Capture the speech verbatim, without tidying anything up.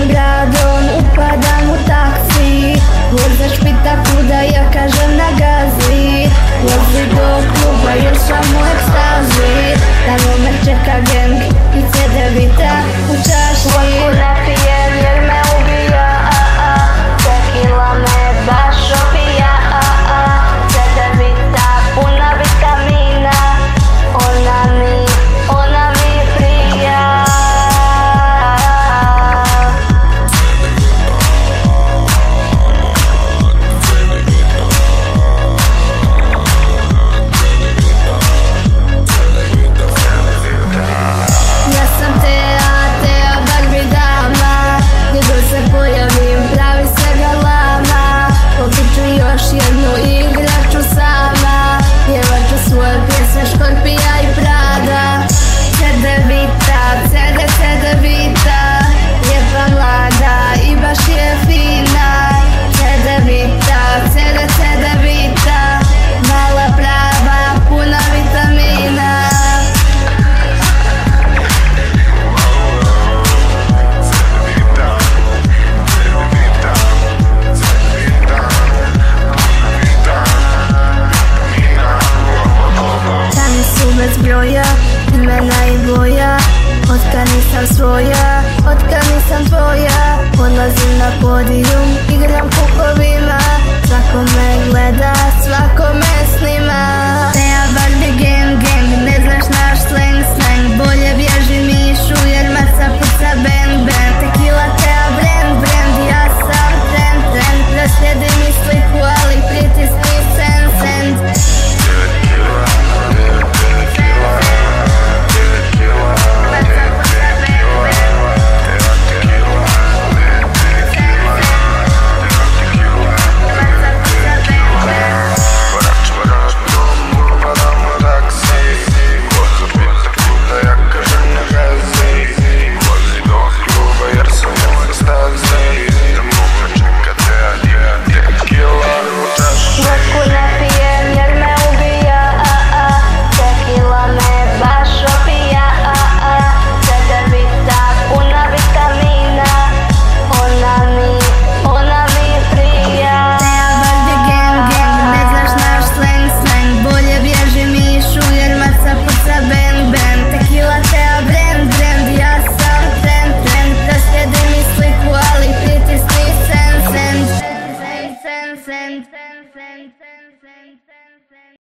gradom, upadam u taksi. Vozač pita kuda, ja kažem na gazi. Vozi do kluba, još sam u ekstazi. Tamo me čeka gang i C D Vita u čaši. Vodku ne pijem jer me ubija, a a tekila me baš opija, a a C D Vita puna vitamina, ona mi, ona mi prija. Ja sam Tea, Tea Barbie dama, gdje god se pojavim pravi se galama. Pokuću još jednu igraču sama, pjevaću svoje pjesme Škorpija i Prada. C D Vita, C D, C D Vita, lijepa mlada i baš je fina. C D Vita, C D, C D Vita, mala prava, puna vitamina. Dani su bez broja, imena i boja. Otkad nisam svoja, otkad nisam tvoja. Odlazim na podijum, igram kukovima. Svako me gleda, svako me snima. Tea Barbie gang gang, ne znaš naš slang slang. Bolje bježi mišu jer maca puca bang bang. Tekila Tea brand brand, ja sam trend trend. Proslijedi mi sliku ali pritisni send send. Send, send, send, send, send, send, send.